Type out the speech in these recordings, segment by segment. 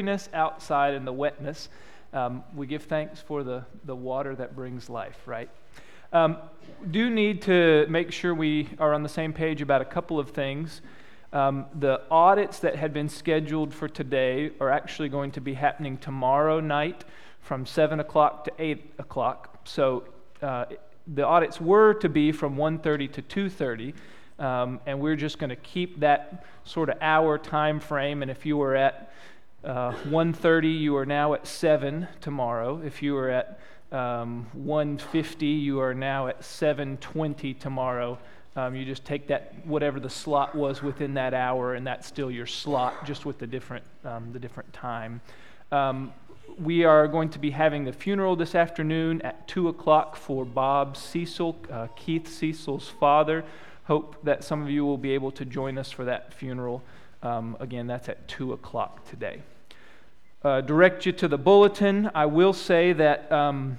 dreariness outside and the wetness, we give thanks for the water that brings life, right? Do need to make sure we are on the same page about a couple of things. The audits that had been scheduled for today are actually going to be happening tomorrow night from 7 o'clock to 8 o'clock. So the audits were to be from 1:30 to 2:30, and we're just going to keep that sort of hour time frame. And if you were at 1:30, you are now at 7 tomorrow. If you were at 1:50, you are now at 7:20 tomorrow. You just take that, whatever the slot was within that hour, and that's still your slot, just with the different time. We are going to be having the funeral this afternoon at 2 o'clock for Bob Cecil, Keith Cecil's father. Hope that some of you will be able to join us for that funeral. Again, that's at 2 o'clock today. Direct you to the bulletin. I will say that in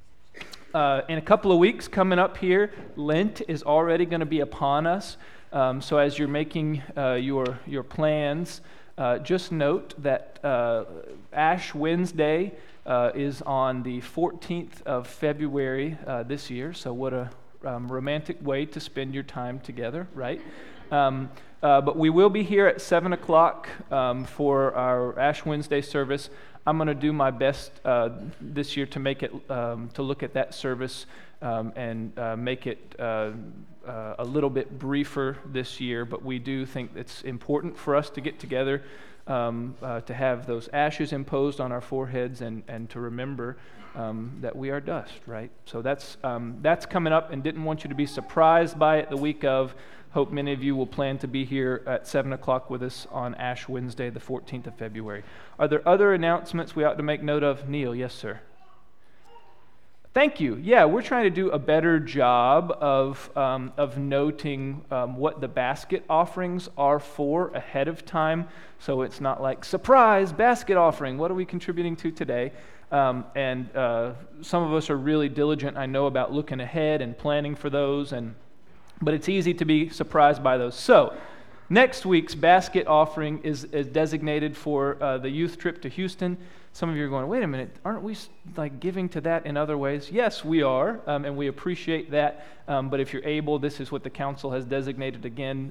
a couple of weeks coming up here, Lent is already going to be upon us. So as you're making your plans, just note that Ash Wednesday is on the 14th of February this year. So what a romantic way to spend your time together, right? But we will be here at 7 o'clock for our Ash Wednesday service. I'm going to do my best this year to make it, to look at that service and make it a little bit briefer this year. But we do think it's important for us to get together, to have those ashes imposed on our foreheads and to remember that we are dust, right? So that's coming up, and didn't want you to be surprised by it the week of. Hope many of you will plan to be here at 7 o'clock with us on Ash Wednesday, the 14th of February. Are there other announcements we ought to make note of? Neil, yes, sir. Thank you. Yeah, we're trying to do a better job of noting what the basket offerings are for ahead of time, so it's not like, surprise, basket offering, what are we contributing to today? And some of us are really diligent, I know, about looking ahead and planning for those, but it's easy to be surprised by those. So, next week's basket offering is designated for the youth trip to Houston. Some of you are going, wait a minute, aren't we like giving to that in other ways? Yes, we are, and we appreciate that. But if you're able, this is what the council has designated again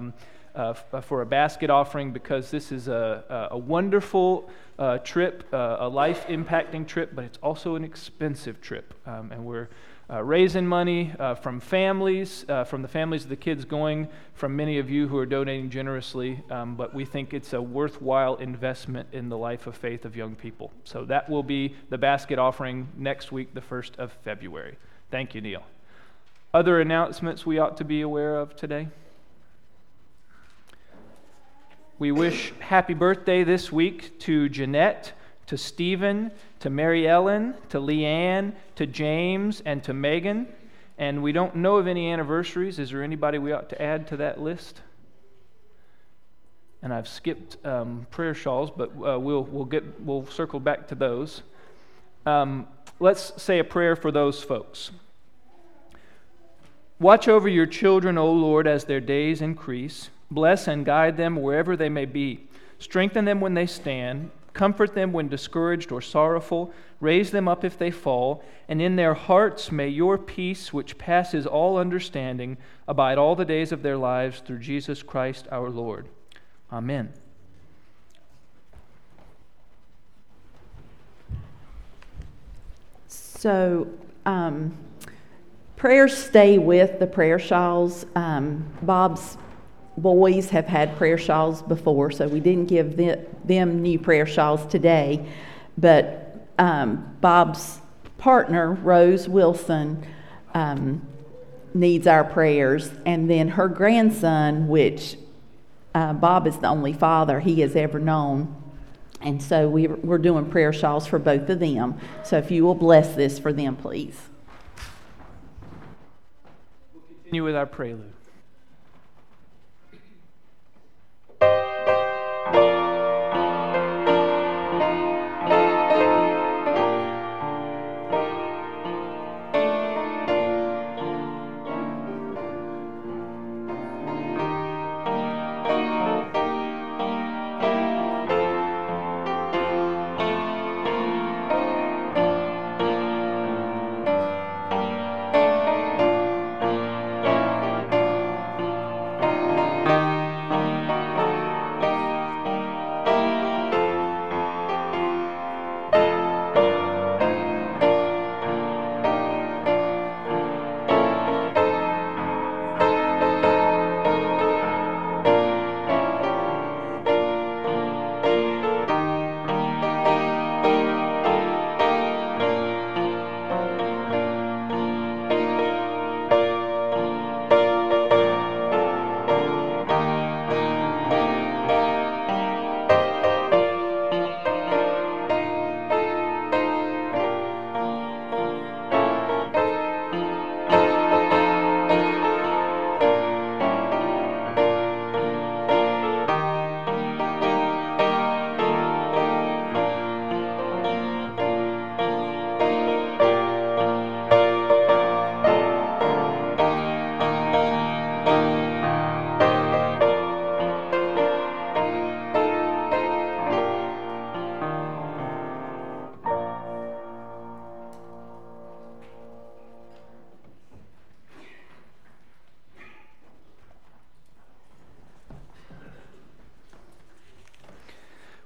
for a basket offering, because this is a wonderful trip, a life-impacting trip, but it's also an expensive trip, and we're raising money from families, from the families of the kids going, from many of you who are donating generously, but we think it's a worthwhile investment in the life of faith of young people. So that will be the basket offering next week, the 1st of February. Thank you, Neil. Other announcements we ought to be aware of today? We wish happy birthday this week to Jeanette, to Stephen, to Mary Ellen, to Leanne, to James, and to Megan. And we don't know of any anniversaries. Is there anybody we ought to add to that list? And I've skipped prayer shawls, but we'll circle back to those. Let's say a prayer for those folks. Watch over your children, O Lord, as their days increase. Bless and guide them wherever they may be. Strengthen them when they stand. Comfort them when discouraged or sorrowful. Raise them up if they fall. And in their hearts may your peace, which passes all understanding, abide all the days of their lives through Jesus Christ our Lord. Amen. So, prayers stay with the prayer shawls. Bob's boys have had prayer shawls before, so we didn't give them new prayer shawls today. But Bob's partner, Rose Wilson, needs our prayers. And then her grandson, which Bob is the only father he has ever known. And so we're doing prayer shawls for both of them. So if you will bless this for them, please. We'll continue with our prelude.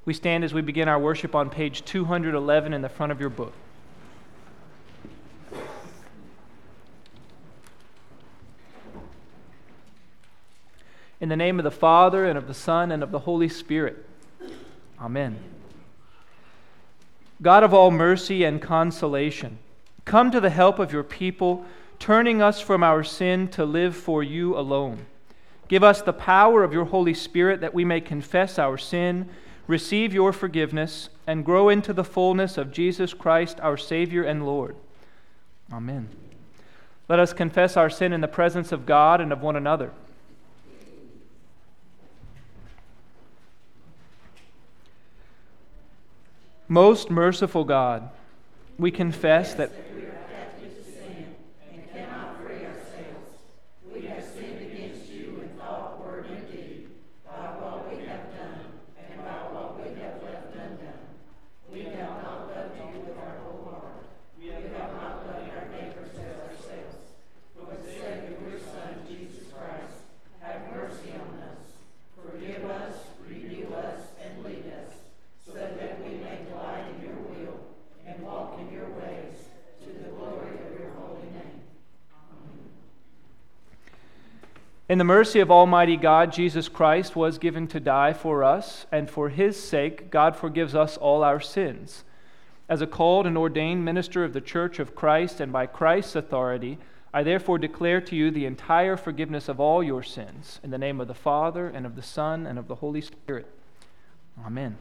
We stand as we begin our worship on page 211 in the front of your book. In the name of the Father, and of the Son, and of the Holy Spirit. Amen. God of all mercy and consolation, come to the help of your people, turning us from our sin to live for you alone. Give us the power of your Holy Spirit that we may confess our sin, receive your forgiveness, and grow into the fullness of Jesus Christ, our Savior and Lord. Amen. Let us confess our sin in the presence of God and of one another. Most merciful God, we confess that we are captive to sin and cannot free ourselves. We have sinned against you in thought, word, and deed, by what we have done and by what we have left undone. We have not loved you with our whole heart. We have not loved our neighbors as ourselves. For the sake of your Son, Jesus Christ, have mercy on us. Forgive us, renew us, and lead us, so that we may delight in your will and walk in your ways, to the glory of your holy name. Amen. In the mercy of Almighty God, Jesus Christ was given to die for us, and for his sake God forgives us all our sins. As a called and ordained minister of the Church of Christ, and by Christ's authority, I therefore declare to you the entire forgiveness of all your sins, in the name of the Father, and of the Son, and of the Holy Spirit. Amen.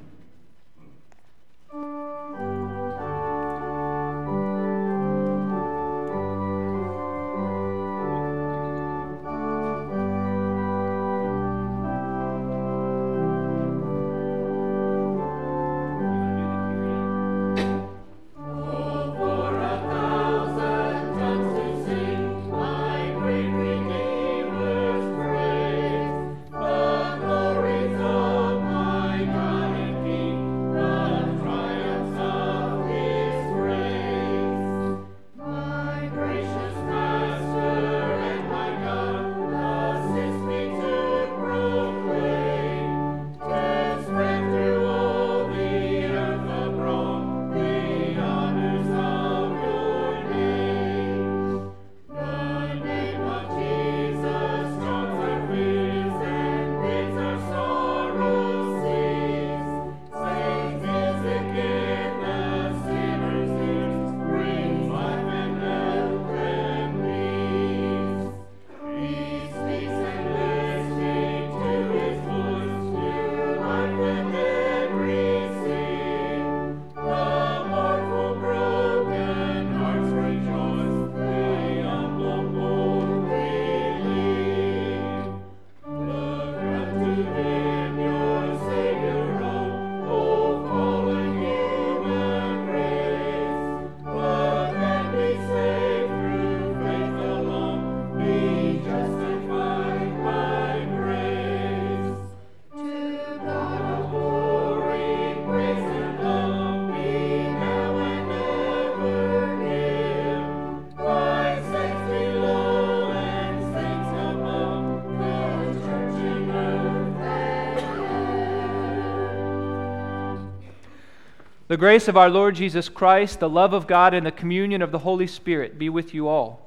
The grace of our Lord Jesus Christ, the love of God, and the communion of the Holy Spirit be with you all.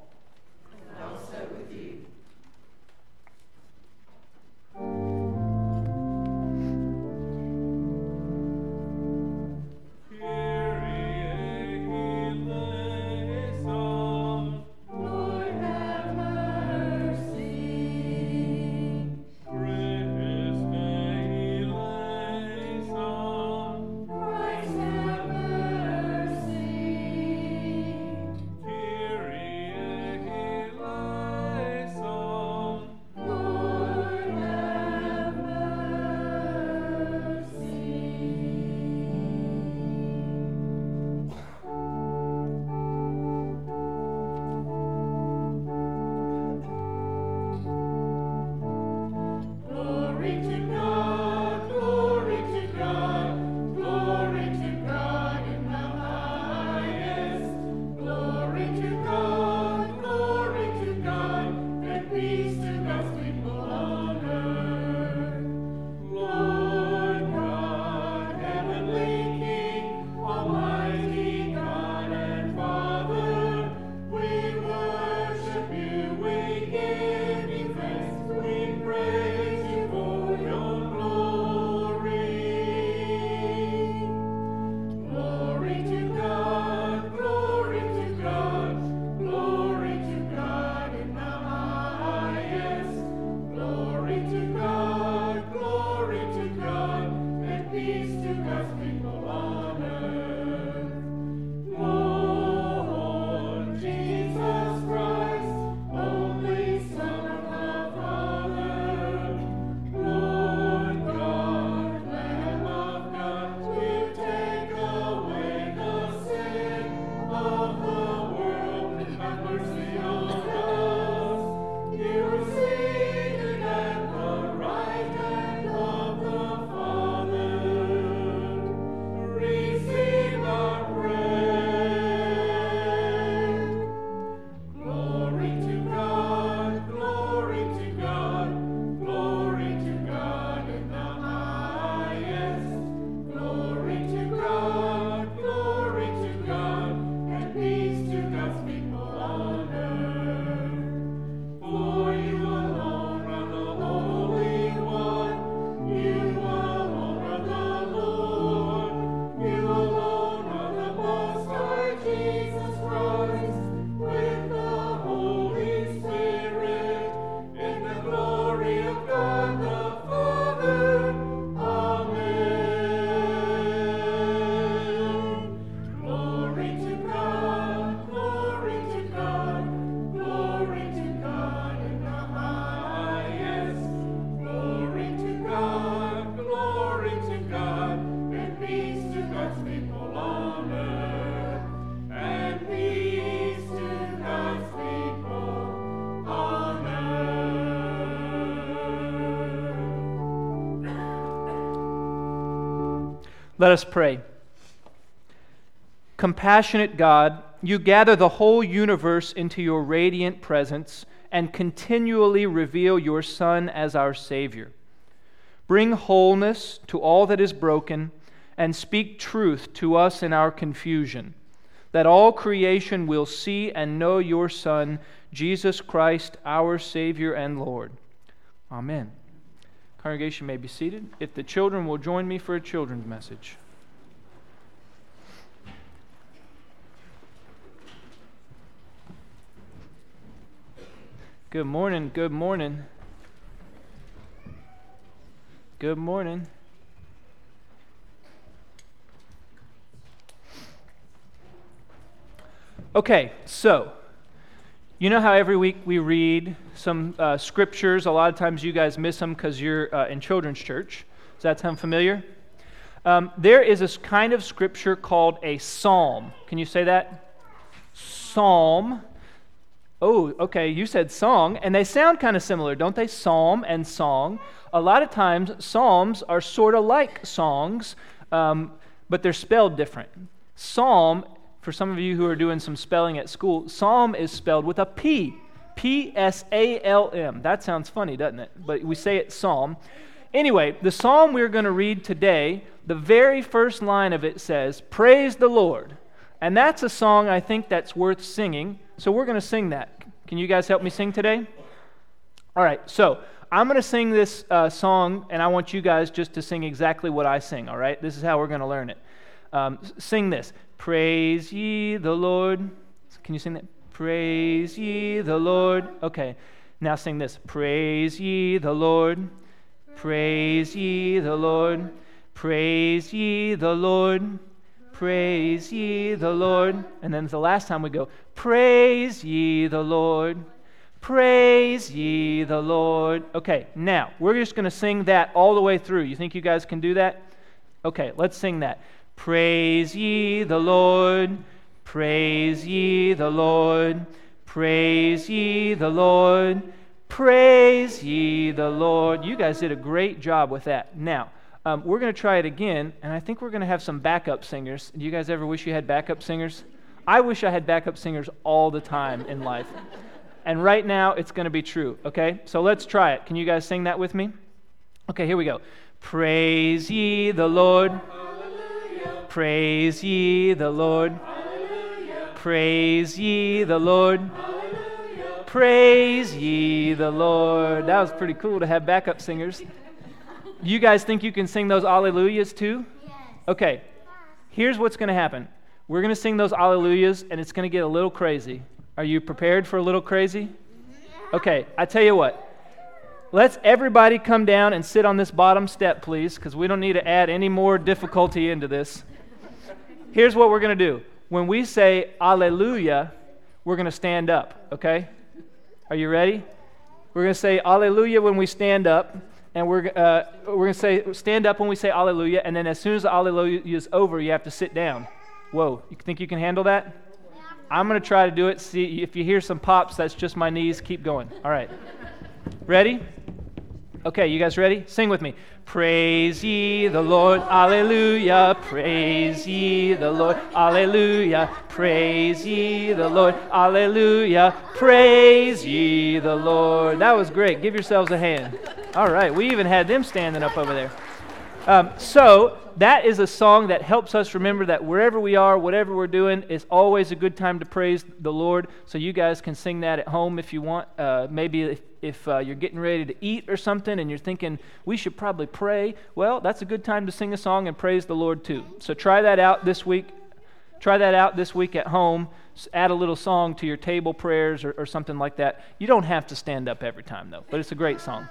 And also with you. Lord, have mercy. Christ, have mercy. Let us pray. Compassionate God, you gather the whole universe into your radiant presence and continually reveal your Son as our Savior. Bring wholeness to all that is broken and speak truth to us in our confusion, that all creation will see and know your Son, Jesus Christ, our Savior and Lord. Amen. Congregation may be seated. If the children will join me for a children's message. Good morning, good morning. Good morning. Okay, so, you know how every week we read some scriptures? A lot of times you guys miss them because you're in children's church. Does that sound familiar? There is a kind of scripture called a psalm. Can you say that? Psalm. Oh, okay, you said song, and they sound kind of similar, don't they? Psalm and song. A lot of times, psalms are sort of like songs, but they're spelled different. Psalm, for some of you who are doing some spelling at school, psalm is spelled with a P. P-S-A-L-M. That sounds funny, doesn't it? But we say it psalm. Anyway, the psalm we're going to read today, the very first line of it says, "Praise the Lord." And that's a song I think that's worth singing. So we're going to sing that. Can you guys help me sing today? All right, so I'm going to sing this song, and I want you guys just to sing exactly what I sing, all right? This is how we're going to learn it. Sing this. Praise ye the Lord. Can you sing that? Praise ye the Lord. Okay, now sing this. Praise ye the Lord. Praise ye the Lord. Praise ye the Lord. Praise ye the Lord. And then the last time we go, praise ye the Lord. Praise ye the Lord. Okay, now, we're just going to sing that all the way through. You think you guys can do that? Okay, let's sing that. Praise ye the Lord. Praise ye the Lord. Praise ye the Lord. Praise ye the Lord. You guys did a great job with that. Now, we're going to try it again, and I think we're going to have some backup singers. Do you guys ever wish you had backup singers? I wish I had backup singers all the time in life. And right now, it's going to be true, okay? So let's try it. Can you guys sing that with me? Okay, here we go. Praise ye the Lord. Hallelujah. Praise ye the Lord. Hallelujah. Praise ye the Lord. Hallelujah. Praise ye the Lord. That was pretty cool to have backup singers. You guys think you can sing those alleluias too? Yes. Okay, here's what's going to happen. We're going to sing those alleluias, and it's going to get a little crazy. Are you prepared for a little crazy? Okay, I tell you what. Let's everybody come down and sit on this bottom step, please, because we don't need to add any more difficulty into this. Here's what we're going to do. When we say alleluia, we're going to stand up, okay? Are you ready? We're going to say alleluia when we stand up. And we're going to say, stand up when we say alleluia, and then as soon as the alleluia is over, you have to sit down. Whoa, you think you can handle that? I'm going to try to do it. See, if you hear some pops, that's just my knees. Keep going. All right. Ready? Okay, you guys ready? Sing with me. Praise ye the Lord, alleluia. Praise ye the Lord, alleluia. Praise ye the Lord, alleluia. Praise ye the Lord. That was great. Give yourselves a hand. All right, we even had them standing up over there. So that is a song that helps us remember that wherever we are, whatever we're doing, is always a good time to praise the Lord. So you guys can sing that at home if you want. Maybe if you're getting ready to eat or something and you're thinking, we should probably pray, well, that's a good time to sing a song and praise the Lord too. So try that out this week. Try that out this week at home. Add a little song to your table prayers or something like that. You don't have to stand up every time though, but it's a great song.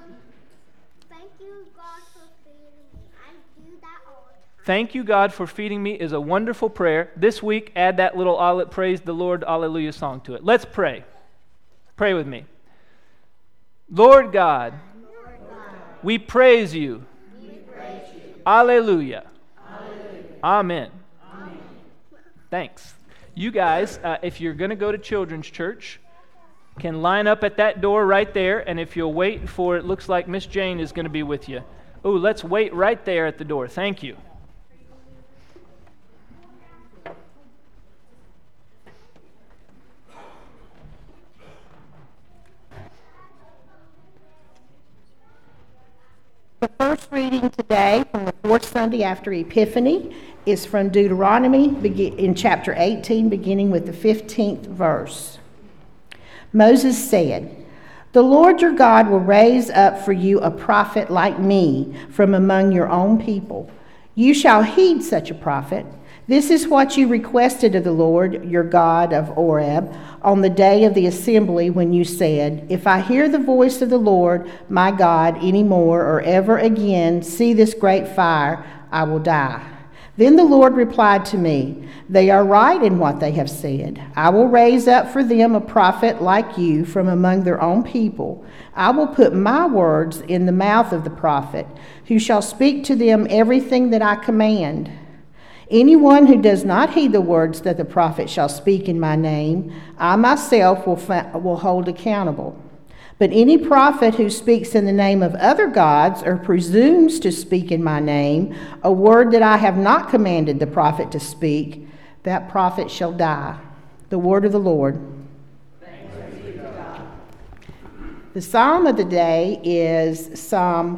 Thank you, God, for feeding me is a wonderful prayer. This week, add that little praise the Lord, alleluia song to it. Let's pray. Pray with me. Lord God, we praise you. Alleluia. Amen. Thanks. You guys, if you're going to go to children's church, can line up at that door right there, and if you'll wait for it, looks like Miss Jane is going to be with you. Oh, let's wait right there at the door. Thank you. first reading today from the fourth Sunday after Epiphany is from Deuteronomy in chapter 18, beginning with the 15th verse. Moses said, "The Lord your God will raise up for you a prophet like me from among your own people. You shall heed such a prophet. This is what you requested of the Lord your God of Oreb on the day of the assembly when you said, 'If I hear the voice of the Lord my God any more or ever again see this great fire, I will die.' Then the Lord replied to me, 'They are right in what they have said. I will raise up for them a prophet like you from among their own people. I will put my words in the mouth of the prophet, who shall speak to them everything that I command. Anyone who does not heed the words that the prophet shall speak in my name, I myself will hold accountable. But any prophet who speaks in the name of other gods or presumes to speak in my name, a word that I have not commanded the prophet to speak, that prophet shall die.'" The word of the Lord. Thanks be to God. The psalm of the day is Psalm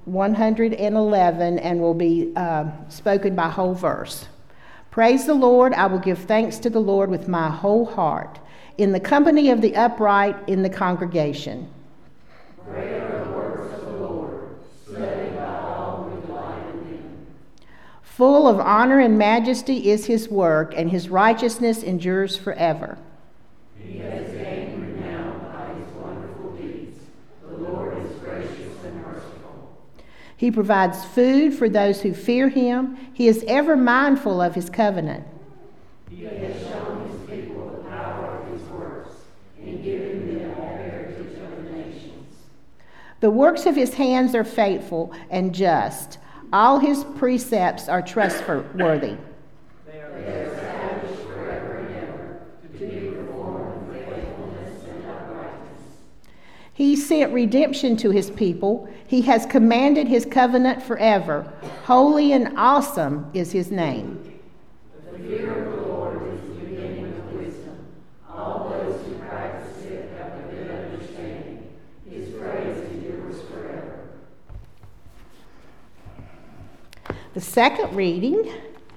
111 and will be spoken by whole verse. "Praise the Lord, I will give thanks to the Lord with my whole heart, in the company of the upright in the congregation. Great are the works of the Lord, study by all who delight in them. Full of honor and majesty is his work, and his righteousness endures forever. He has gained renown by his wonderful deeds. The Lord is gracious and merciful. He provides food for those who fear him. He is ever mindful of his covenant. He has shown his people the power of his works, and given them the heritage of the nations. The works of his hands are faithful and just. All his precepts are trustworthy. They are established forever and ever, to be performed with faithfulness and uprightness. He sent redemption to his people. He has commanded his covenant forever. Holy and awesome is his name. The fear of the Lord is the beginning of wisdom. All those who practice it have a good understanding. His praise endures forever. The second reading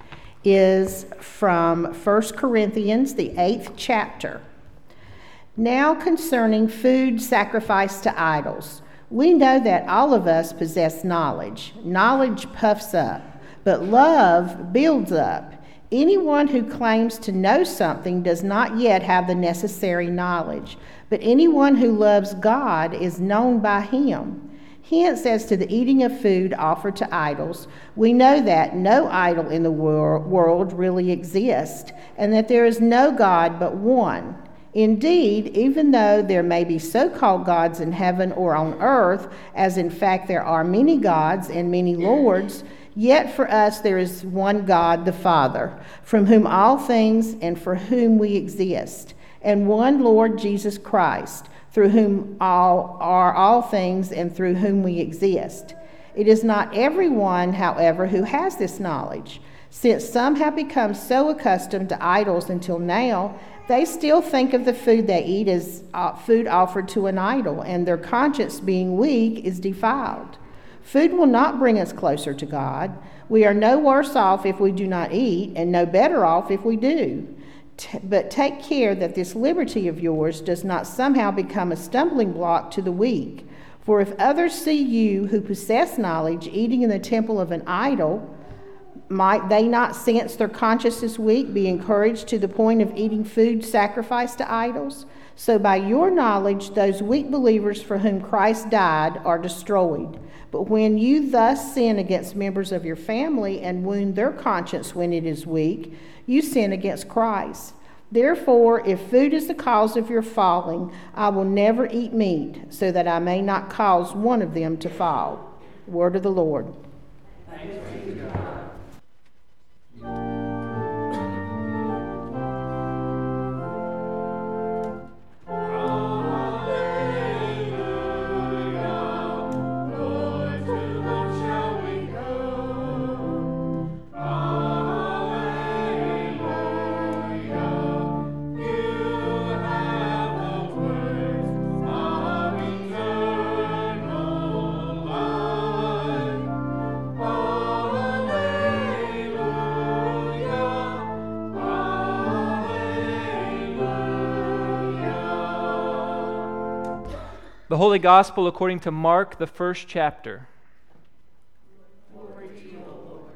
is from 1 Corinthians, the 8th chapter. "Now concerning food sacrificed to idols, we know that all of us possess knowledge. Knowledge puffs up, but love builds up. Anyone who claims to know something does not yet have the necessary knowledge, but anyone who loves God is known by him. Hence, as to the eating of food offered to idols, we know that no idol in the world really exists, and that there is no God but one. Indeed, even though there may be so-called gods in heaven or on earth, as in fact there are many gods and many lords, yet for us there is one God, the Father, from whom all things and for whom we exist, and one Lord Jesus Christ, through whom all things and through whom we exist. It is not everyone, however, who has this knowledge. Since some have become so accustomed to idols until now, they still think of the food they eat as food offered to an idol, and their conscience, being weak, is defiled. Food will not bring us closer to God. We are no worse off if we do not eat, and no better off if we do. But take care that this liberty of yours does not somehow become a stumbling block to the weak. For if others see you who possess knowledge eating in the temple of an idol, might they not, since their conscience is weak, be encouraged to the point of eating food sacrificed to idols? So by your knowledge, those weak believers for whom Christ died are destroyed. But when you thus sin against members of your family and wound their conscience when it is weak, you sin against Christ. Therefore, if food is the cause of your falling, I will never eat meat, so that I may not cause one of them to fall." Word of the Lord. Thanks be to God. The Holy Gospel according to Mark, the 1st chapter. Glory to you, O Lord.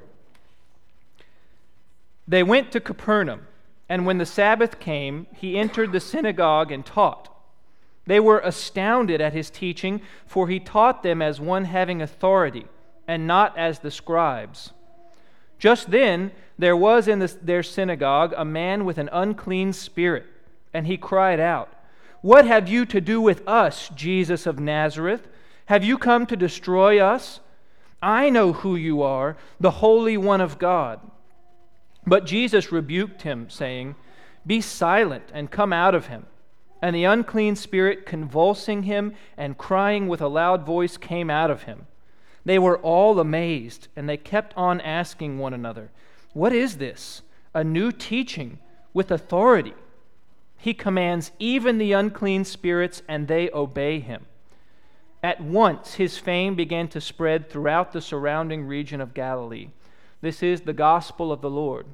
They went to Capernaum, and when the Sabbath came, he entered the synagogue and taught. They were astounded at his teaching, for he taught them as one having authority, and not as the scribes. Just then there was in their synagogue a man with an unclean spirit, and he cried out, "What have you to do with us, Jesus of Nazareth? Have you come to destroy us? I know who you are, the Holy One of God." But Jesus rebuked him, saying, "Be silent and come out of him." And the unclean spirit, convulsing him and crying with a loud voice, came out of him. They were all amazed, and they kept on asking one another, "What is this? A new teaching with authority. He commands even the unclean spirits, and they obey him." At once his fame began to spread throughout the surrounding region of Galilee. This is the gospel of the Lord.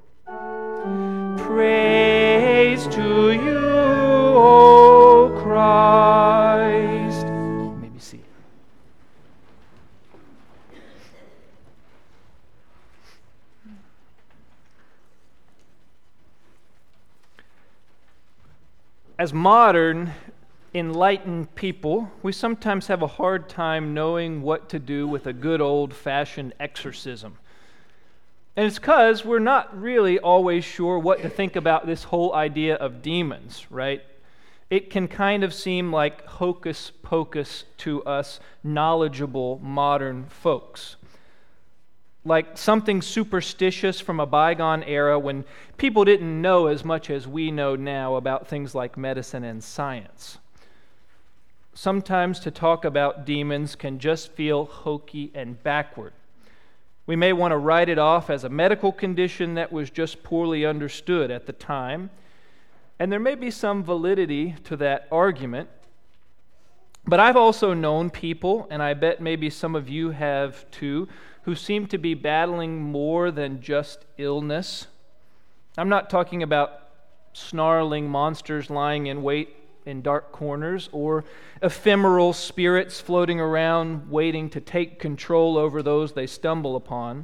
Praise to you, O Christ. You may be seated. As modern, enlightened people, we sometimes have a hard time knowing what to do with a good old-fashioned exorcism. And it's because we're not really always sure what to think about this whole idea of demons, right? It can kind of seem like hocus pocus to us knowledgeable modern folks. Like something superstitious from a bygone era when people didn't know as much as we know now about things like medicine and science. Sometimes to talk about demons can just feel hokey and backward. We may want to write it off as a medical condition that was just poorly understood at the time, and there may be some validity to that argument. But I've also known people, and I bet maybe some of you have too, who seem to be battling more than just illness. I'm not talking about snarling monsters lying in wait in dark corners or ephemeral spirits floating around waiting to take control over those they stumble upon.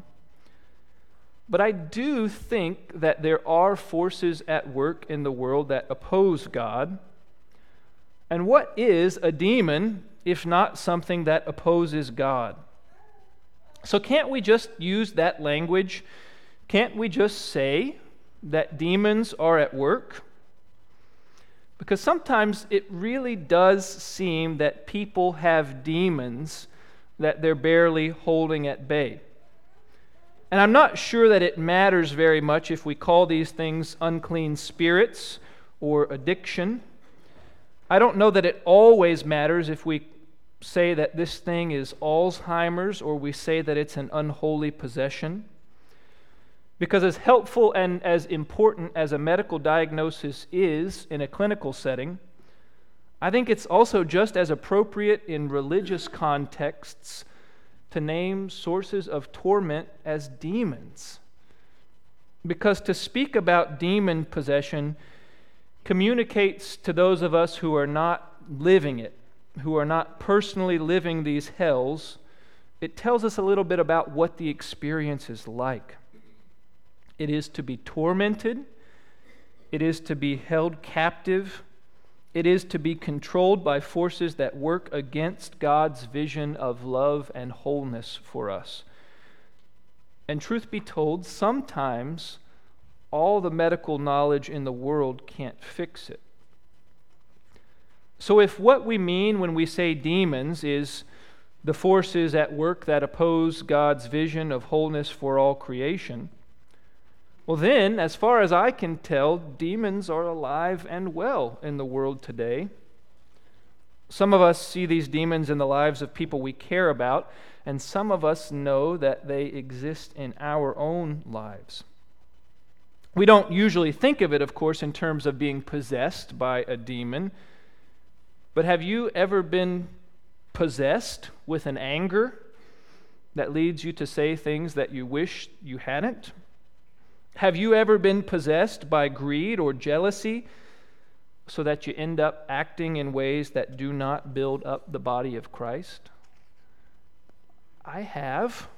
But I do think that there are forces at work in the world that oppose God. And what is a demon if not something that opposes God? So can't we just use that language? Can't we just say that demons are at work? Because sometimes it really does seem that people have demons that they're barely holding at bay. And I'm not sure that it matters very much if we call these things unclean spirits or addiction. I don't know that it always matters if we say that this thing is Alzheimer's or we say that it's an unholy possession. Because as helpful and as important as a medical diagnosis is in a clinical setting, I think it's also just as appropriate in religious contexts to name sources of torment as demons. Because to speak about demon possession communicates to those of us who are not living it, who are not personally living these hells, it tells us a little bit about what the experience is like. It is to be tormented. It is to be held captive. It is to be controlled by forces that work against God's vision of love and wholeness for us. And truth be told, sometimes all the medical knowledge in the world can't fix it. So if what we mean when we say demons is the forces at work that oppose God's vision of wholeness for all creation, well then, as far as I can tell, demons are alive and well in the world today. Some of us see these demons in the lives of people we care about, and some of us know that they exist in our own lives. We don't usually think of it, of course, in terms of being possessed by a demon, but have you ever been possessed with an anger that leads you to say things that you wish you hadn't? Have you ever been possessed by greed or jealousy so that you end up acting in ways that do not build up the body of Christ? I have.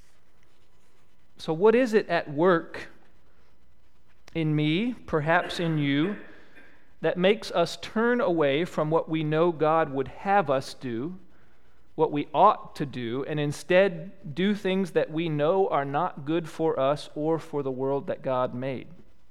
So what is it at work in me, perhaps in you, that makes us turn away from what we know God would have us do, what we ought to do, and instead do things that we know are not good for us or for the world that God made?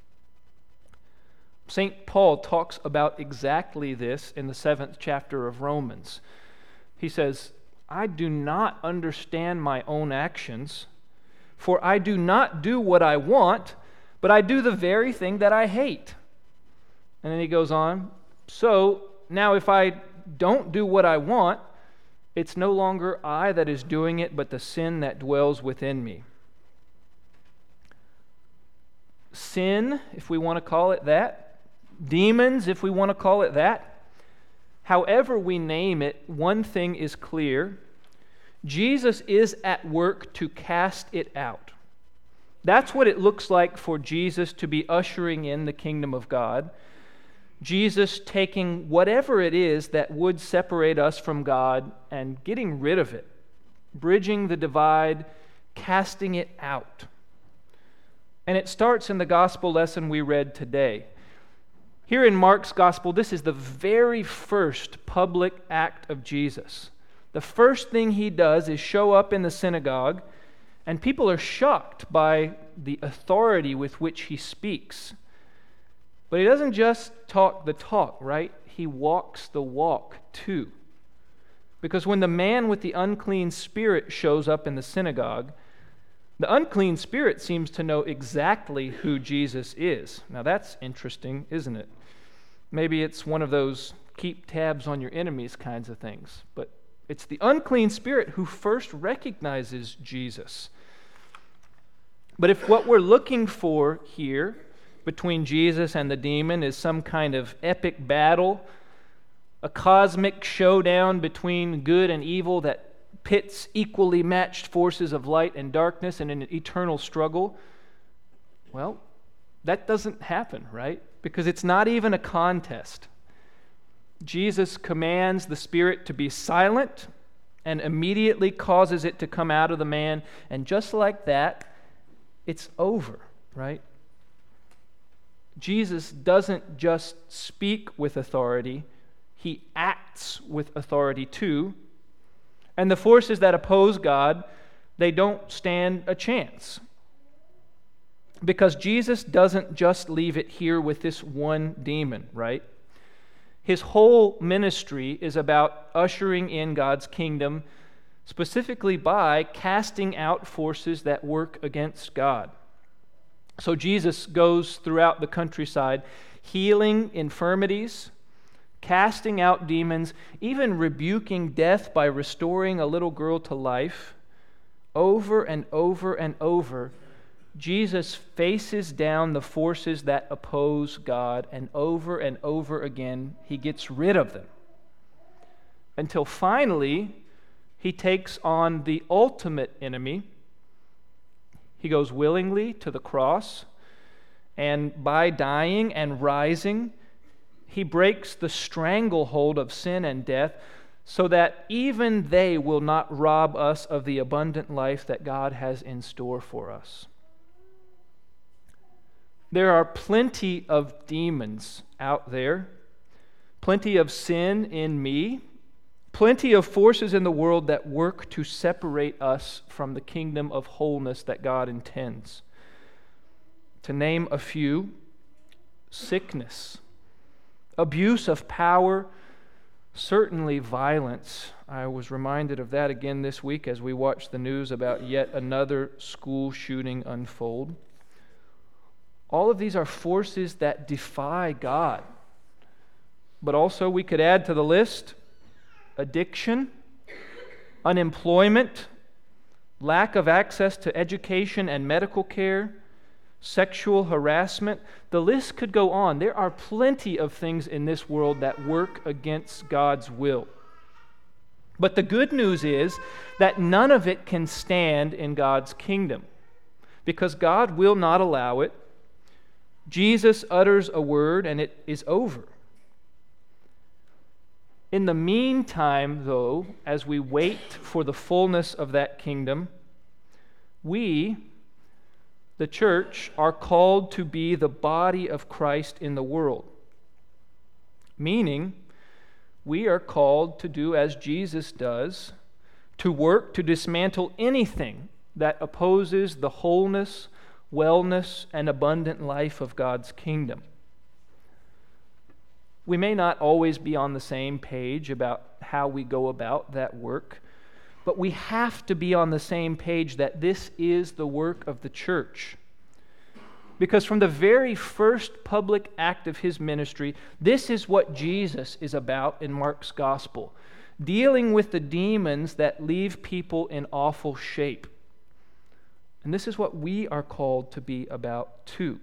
St. Paul talks about exactly this in the 7th chapter of Romans. He says, I do not understand my own actions, for I do not do what I want, but I do the very thing that I hate. And then he goes on, so now if I don't do what I want, it's no longer I that is doing it, but the sin that dwells within me. Sin, if we want to call it that, demons, if we want to call it that, however we name it, one thing is clear. Jesus is at work to cast it out. That's what it looks like for Jesus to be ushering in the kingdom of God. Jesus taking whatever it is that would separate us from God and getting rid of it, bridging the divide, casting it out. And it starts in the gospel lesson we read today. Here in Mark's gospel, this is the very first public act of Jesus. The first thing he does is show up in the synagogue, and people are shocked by the authority with which he speaks. But he doesn't just talk the talk, right? He walks the walk too. Because when the man with the unclean spirit shows up in the synagogue, the unclean spirit seems to know exactly who Jesus is. Now that's interesting, isn't it? Maybe it's one of those keep tabs on your enemies kinds of things. But it's the unclean spirit who first recognizes Jesus. But if what we're looking for here between Jesus and the demon is some kind of epic battle, a cosmic showdown between good and evil that pits equally matched forces of light and darkness in an eternal struggle, well, that doesn't happen, right? Because it's not even a contest. Jesus commands the spirit to be silent and immediately causes it to come out of the man, and just like that, it's over, right? Jesus doesn't just speak with authority, he acts with authority too. And the forces that oppose God, they don't stand a chance. Because Jesus doesn't just leave it here with this one demon, right? His whole ministry is about ushering in God's kingdom, specifically by casting out forces that work against God. So Jesus goes throughout the countryside, healing infirmities, casting out demons, even rebuking death by restoring a little girl to life. Over and over and over, Jesus faces down the forces that oppose God, and over again, he gets rid of them. Until finally, he takes on the ultimate enemy. He goes willingly to the cross, and by dying and rising, he breaks the stranglehold of sin and death so that even they will not rob us of the abundant life that God has in store for us. There are plenty of demons out there, plenty of sin in me, plenty of forces in the world that work to separate us from the kingdom of wholeness that God intends. To name a few: sickness, abuse of power, certainly violence. I was reminded of that again this week as we watched the news about yet another school shooting unfold. All of these are forces that defy God. But also we could add to the list addiction, unemployment, lack of access to education and medical care, sexual harassment. The list could go on. There are plenty of things in this world that work against God's will. But the good news is that none of it can stand in God's kingdom, because God will not allow it. Jesus utters a word and it is over. In the meantime, though, as we wait for the fullness of that kingdom, we, the church, are called to be the body of Christ in the world. Meaning, we are called to do as Jesus does, to work to dismantle anything that opposes the wholeness, wellness, and abundant life of God's kingdom. We may not always be on the same page about how we go about that work, but we have to be on the same page that this is the work of the church. Because from the very first public act of his ministry, this is what Jesus is about in Mark's gospel, dealing with the demons that leave people in awful shape. And this is what we are called to be about too.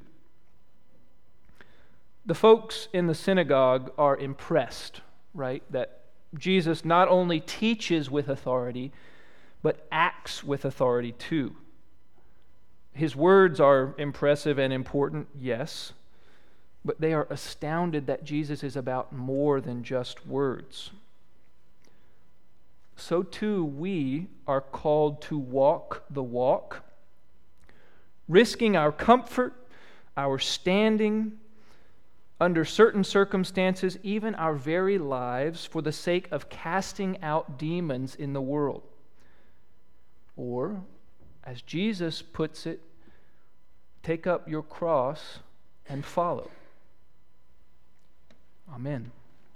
The folks in the synagogue are impressed, right, that Jesus not only teaches with authority, but acts with authority too. His words are impressive and important, yes, but they are astounded that Jesus is about more than just words. So too we are called to walk the walk, risking our comfort, our standing, under certain circumstances, even our very lives, for the sake of casting out demons in the world. Or, as Jesus puts it, take up your cross and follow. Amen.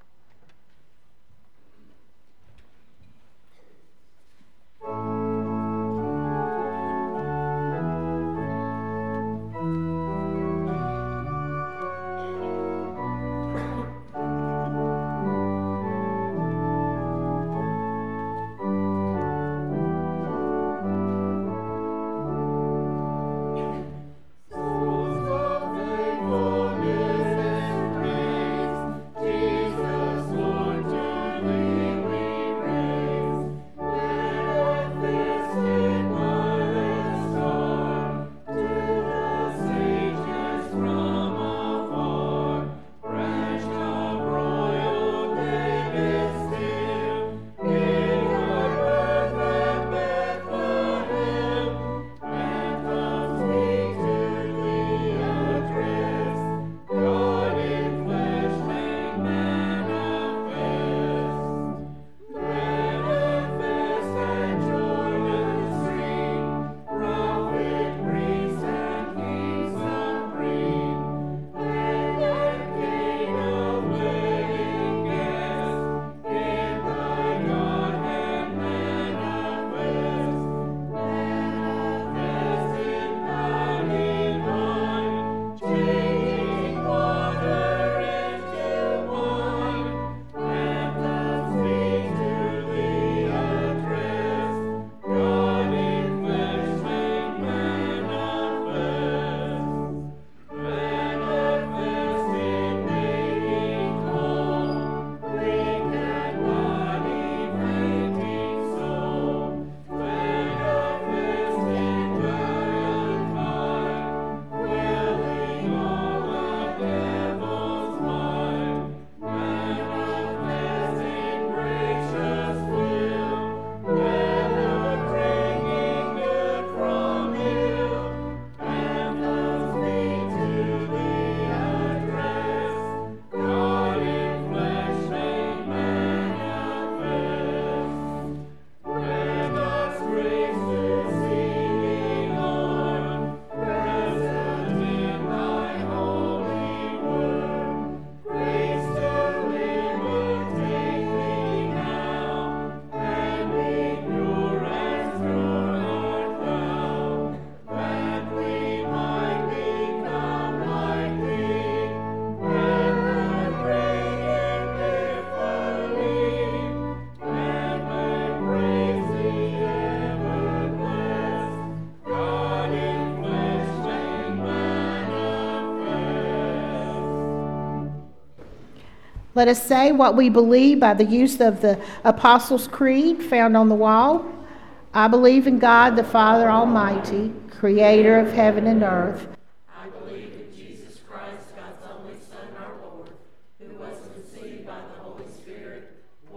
Let us say what we believe by the use of the Apostles' Creed found on the wall. I believe in God, the Father Almighty, creator of heaven and earth. I believe in Jesus Christ, God's only Son, our Lord, who was conceived by the Holy Spirit,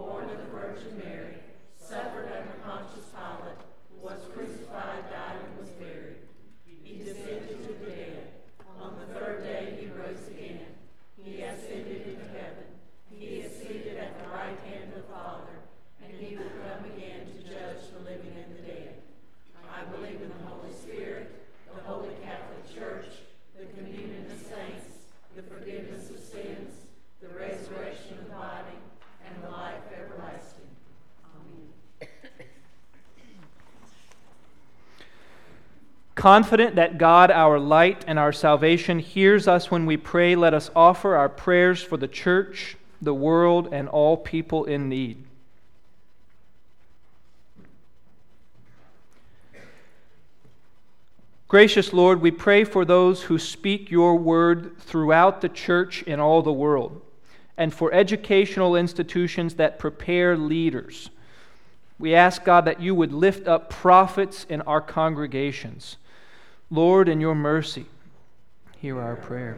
Confident that God, our light and our salvation, hears us when we pray, let us offer our prayers for the church, the world, and all people in need. Gracious Lord, we pray for those who speak your word throughout the church in all the world, and for educational institutions that prepare leaders. We ask, God, that you would lift up prophets in our congregations. Lord, in your mercy, hear our prayer.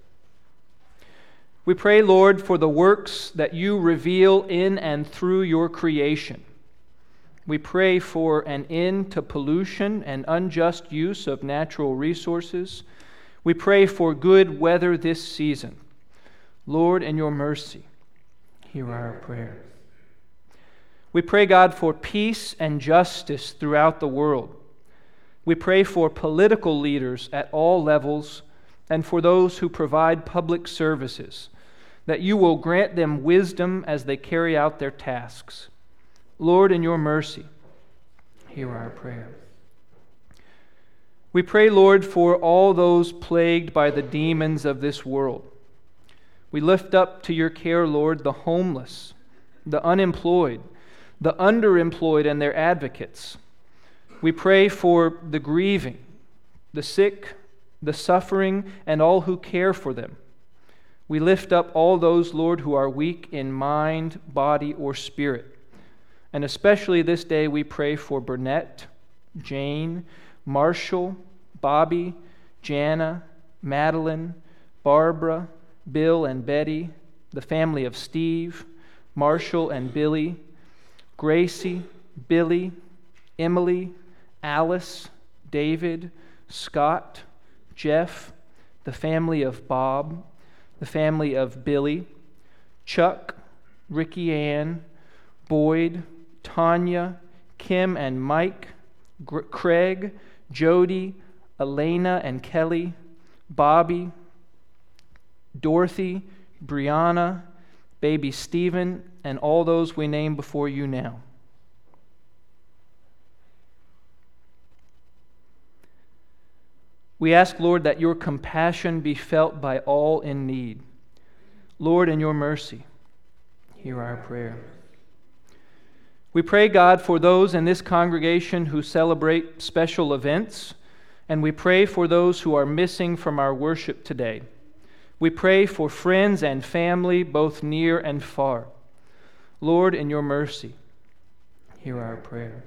We pray, Lord, for the works that you reveal in and through your creation. We pray for an end to pollution and unjust use of natural resources. We pray for good weather this season. Lord, in your mercy, hear our prayer. We pray, God, for peace and justice throughout the world. We pray for political leaders at all levels and for those who provide public services, that you will grant them wisdom as they carry out their tasks. Lord, in your mercy, hear our prayer. We pray, Lord, for all those plagued by the demons of this world. We lift up to your care, Lord, the homeless, the unemployed, the underemployed and their advocates. We pray for the grieving, the sick, the suffering, and all who care for them. We lift up all those, Lord, who are weak in mind, body, or spirit. And especially this day, we pray for Burnett, Jane, Marshall, Bobby, Jana, Madeline, Barbara, Bill and Betty, the family of Steve, Marshall and Billy, Gracie, Billy, Emily, Alice, David, Scott, Jeff, the family of Bob, the family of Billy, Chuck, Ricky Ann, Boyd, Tanya, Kim and Mike, Craig, Jody, Elena and Kelly, Bobby, Dorothy, Brianna, baby Stephen, and all those we name before you now. We ask, Lord, that your compassion be felt by all in need. Lord, in your mercy, hear our prayer. We pray, God, for those in this congregation who celebrate special events, and we pray for those who are missing from our worship today. We pray for friends and family, both near and far. Lord, in your mercy, hear our prayer.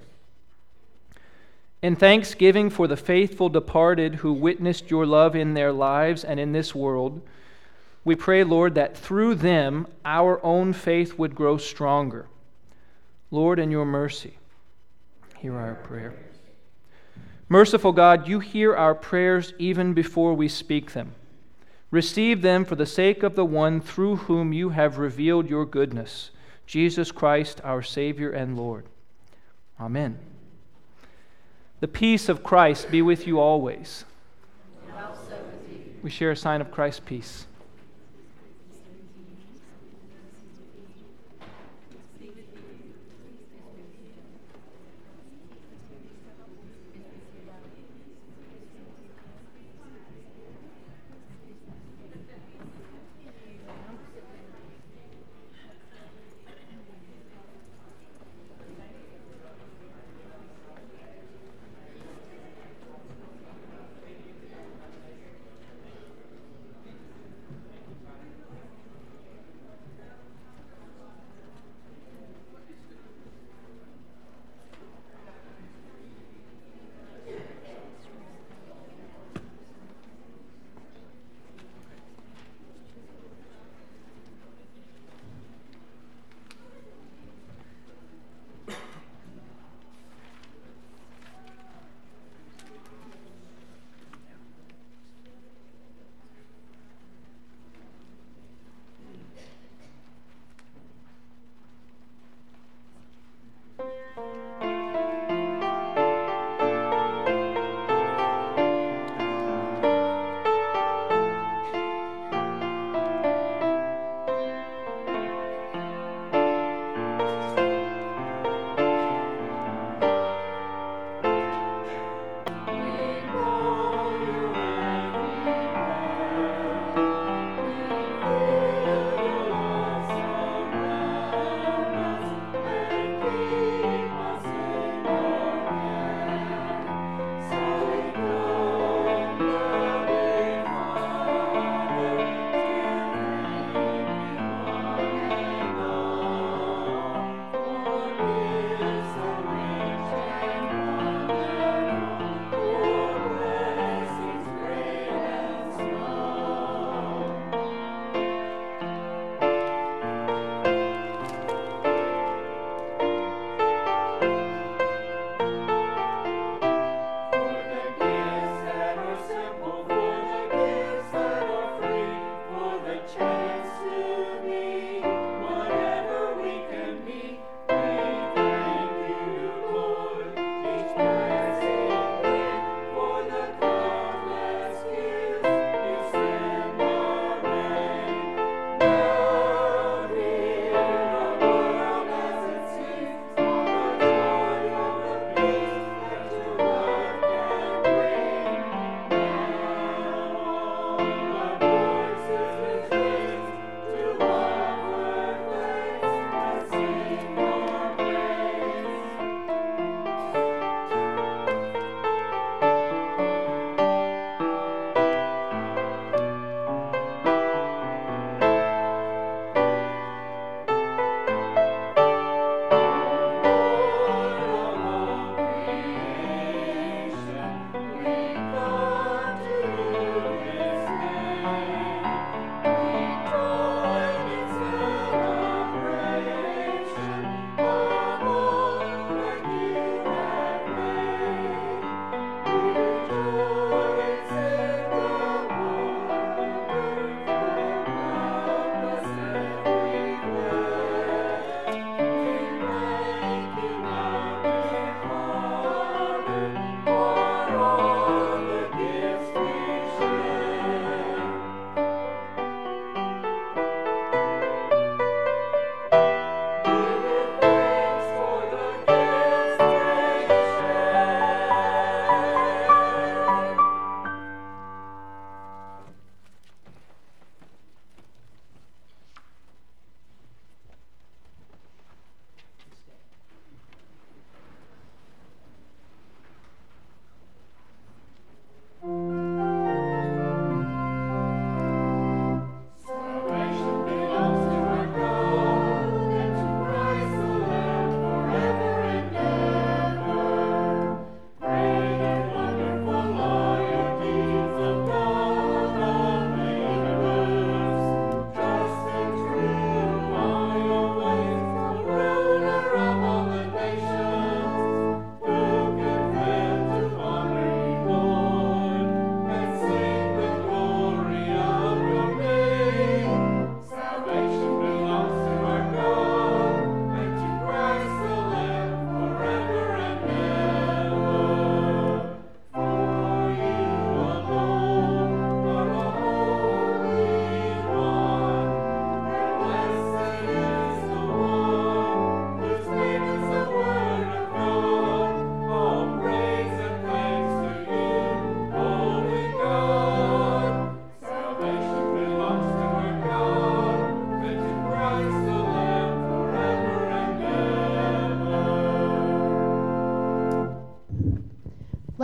In thanksgiving for the faithful departed who witnessed your love in their lives and in this world, we pray, Lord, that through them our own faith would grow stronger. Lord, in your mercy, hear our prayer. Merciful God, you hear our prayers even before we speak them. Receive them for the sake of the one through whom you have revealed your goodness, Jesus Christ, our Savior and Lord. Amen. The peace of Christ be with you always. And also with you. We share a sign of Christ's peace.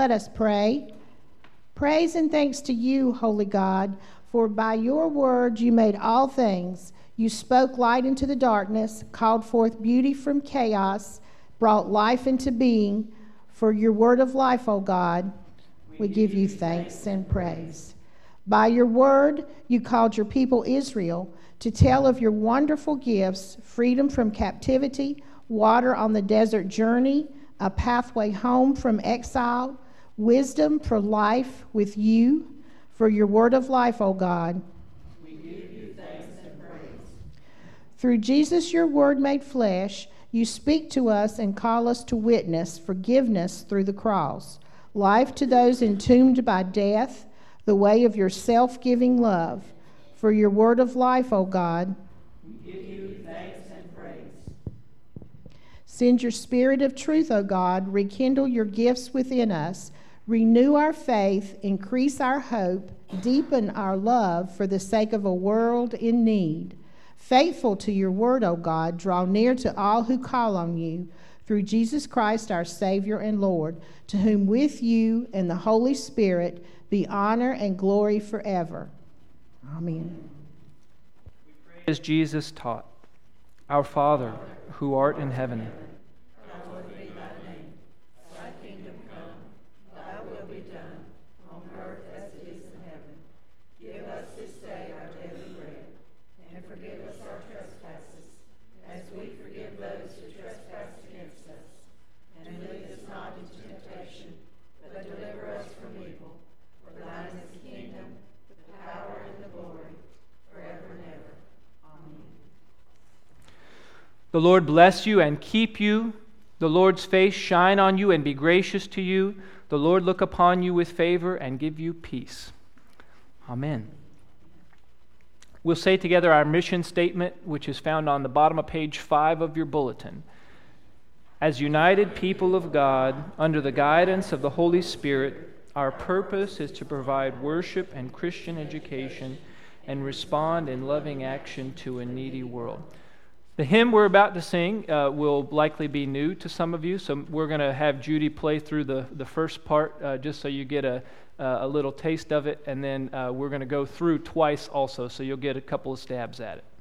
Let us pray. Praise and thanks to you, holy God, for by your word you made all things. You spoke light into the darkness, called forth beauty from chaos, brought life into being. For your word of life, O God, we give you thanks and praise. By your word, you called your people Israel to tell of your wonderful gifts, freedom from captivity, water on the desert journey, a pathway home from exile, wisdom for life with you. For your word of life, O God, We give you thanks and praise. through Jesus, your word made flesh, you speak to us and call us to witness forgiveness through the cross, life to those entombed by death, the way of your self-giving love. For your word of life, O God, We give you thanks and praise. send your spirit of truth, O God, rekindle your gifts within us, renew our faith, increase our hope, deepen our love for the sake of a world in need. Faithful to your word, O God, draw near to all who call on you, through Jesus Christ, our Savior and Lord, to whom with you and the Holy Spirit be honor and glory forever. Amen. As Jesus taught, Our Father, who art in heaven, Hallowed be thy name. Thy kingdom come. Thy will be done, on earth as it is in heaven. Give us this day our daily bread, and forgive us our trespasses, as we forgive those who trespass against us. And lead us not into temptation, but deliver us from evil. For thine is the kingdom, the power, and the glory, forever and ever. Amen. the Lord bless you and keep you. The Lord's face shine on you and be gracious to you. The Lord look upon you with favor and give you peace. Amen. We'll say together our mission statement, which is found on the bottom of page 5 of your bulletin. As united people of God, under the guidance of the Holy Spirit, our purpose is to provide worship and Christian education and respond in loving action to a needy world. The hymn we're about to sing will likely be new to some of you, so we're going to have Judy play through the first part just so you get a little taste of it, and then we're going to go through twice also, so you'll get a couple of stabs at it.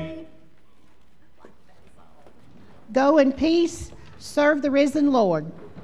Go in peace, serve the risen Lord.